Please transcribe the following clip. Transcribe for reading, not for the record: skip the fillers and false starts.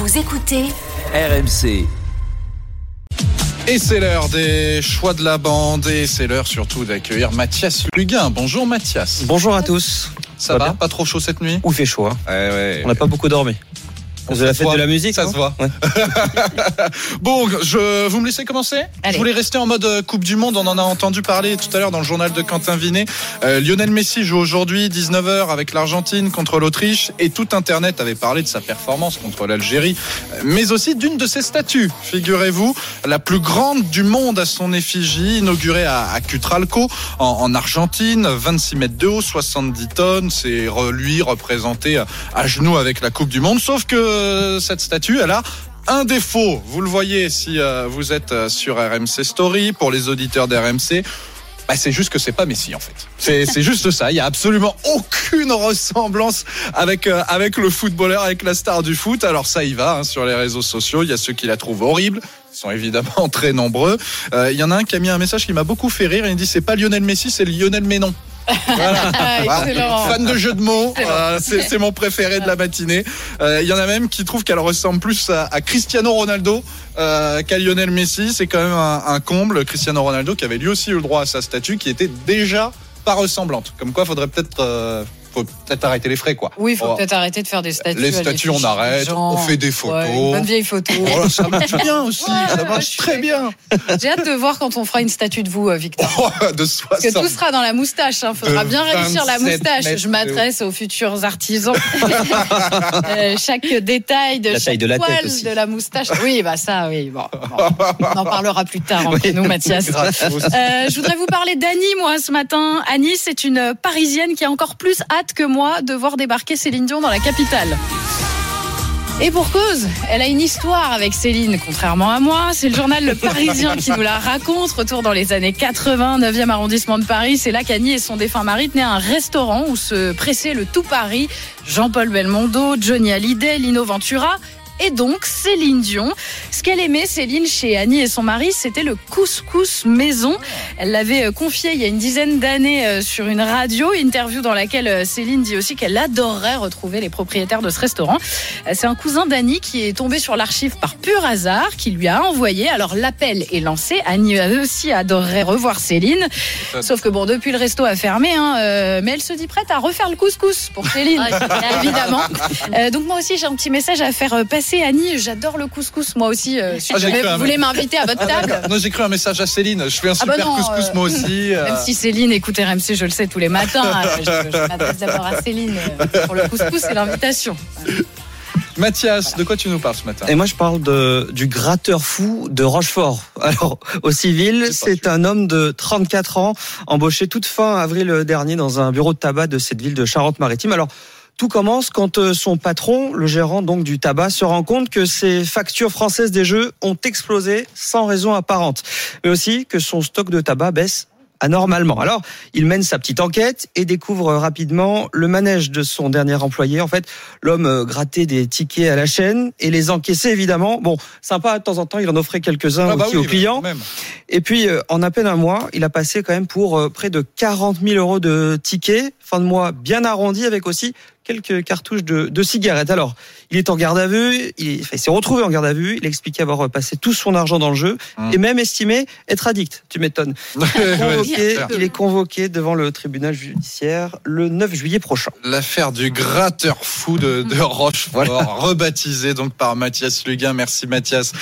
Vous écoutez RMC. Et c'est l'heure des choix de la bande et c'est l'heure surtout d'accueillir Mathias Luguin. Bonjour Mathias. Bonjour à tous. Ça va? Pas trop chaud cette nuit? Où il fait chaud, hein. Ouais. On n'a pas beaucoup dormi. Vous avez la fête de la musique, ça se voit. Ouais. Bon, vous me laissez commencer? Allez. Je voulais rester en mode Coupe du Monde. On en a entendu parler tout à l'heure dans le journal de Quentin Vinet. Lionel Messi joue aujourd'hui 19h avec l'Argentine contre l'Autriche et tout Internet avait parlé de sa performance contre l'Algérie, mais aussi d'une de ses statues. Figurez-vous, la plus grande du monde à son effigie, inaugurée à Cutralco en Argentine, 26 mètres de haut, 70 tonnes. C'est lui représenté à genoux avec la Coupe du Monde, sauf que cette statue, elle a un défaut. Vous le voyez si vous êtes sur RMC Story. Pour les auditeurs d'RMC, c'est juste que c'est pas Messi en fait. C'est juste ça. Il y a absolument aucune ressemblance avec le footballeur, avec la star du foot. Alors ça y va sur les réseaux sociaux. Il y a ceux qui la trouvent horrible. Ils sont évidemment très nombreux. Il y en a un qui a mis un message qui m'a beaucoup fait rire. Il dit c'est pas Lionel Messi, c'est Lionel Ménon. Voilà. Fan de jeux de mots, c'est mon préféré de la matinée. Il y en a même qui trouvent qu'elle ressemble plus à Cristiano Ronaldo qu'à Lionel Messi. C'est quand même un comble. Cristiano Ronaldo qui avait lui aussi eu le droit à sa statue, qui était déjà pas ressemblante. Comme quoi, faudrait peut-être arrêter les frais, quoi. Oui, il faut peut-être arrêter de faire des statues. Les statues, on arrête, on fait des photos. Une bonne vieille photo. Oh, ça marche bien aussi, ça marche très bien. J'ai hâte de voir quand on fera une statue de vous, Victor. De 60. Parce que tout sera dans la moustache. Faudra bien réussir la moustache. Mètres. Je m'adresse aux futurs artisans. Chaque détail de chaque poil de la moustache. Oui, ça, oui. Bon. On en parlera plus tard entre nous, Mathias. Je voudrais vous parler d'Annie, moi, ce matin. Annie, c'est une Parisienne qui a encore plus hâte que moi de voir débarquer Céline Dion dans la capitale. Et pour cause, elle a une histoire avec Céline, contrairement à moi. C'est le journal Le Parisien qui nous la raconte. Retour dans les années 80, 9e arrondissement de Paris. C'est là qu'Annie et son défunt mari tenaient un restaurant où se pressait le tout Paris. Jean-Paul Belmondo, Johnny Hallyday, Lino Ventura et donc Céline Dion. Ce qu'elle aimait, Céline, chez Annie et son mari, c'était le couscous maison. Elle l'avait confié il y a une dizaine d'années sur une radio, interview dans laquelle Céline dit aussi qu'elle adorerait retrouver les propriétaires de ce restaurant. C'est un cousin d'Annie qui est tombé sur l'archive par pur hasard, qui lui a envoyé. Alors l'appel est lancé. Annie aussi adorerait revoir Céline. Sauf que depuis le resto a fermé, mais elle se dit prête à refaire le couscous pour Céline, évidemment. Donc moi aussi j'ai un petit message à faire passer. Annie, j'adore le couscous, moi aussi. Si jamais vous voulez m'inviter à votre table. Non, j'ai cru un message à Céline. Je fais un super couscous moi aussi. Même si Céline écoute RMC, je le sais tous les matins. Je m'adresse d'abord à Céline pour le couscous et l'invitation. Mathias, de quoi tu nous parles ce matin? Et moi, je parle du gratteur fou de Rochefort. Alors, au civil, c'est un homme de 34 ans, embauché toute fin avril dernier dans un bureau de tabac de cette ville de Charente-Maritime. Alors, tout commence quand son patron, le gérant donc du tabac, se rend compte que ses factures françaises des jeux ont explosé sans raison apparente, mais aussi que son stock de tabac baisse anormalement. Alors, il mène sa petite enquête et découvre rapidement le manège de son dernier employé. En fait, l'homme grattait des tickets à la chaîne et les encaissait évidemment. Bon, sympa, de temps en temps, il en offrait quelques-uns aux clients. Même. Et puis, en à peine un mois, il a passé quand même pour près de 40 000 euros de tickets. Fin de mois bien arrondi avec aussi quelques cartouches de cigarettes. Alors, il est en garde à vue, il s'est retrouvé en garde à vue, il a expliqué avoir passé tout son argent dans le jeu et même estimé être addict. Tu m'étonnes. Il est convoqué devant le tribunal judiciaire le 9 juillet prochain. L'affaire du gratteur fou de Rochefort, rebaptisé donc par Mathias Luguin. Merci Mathias.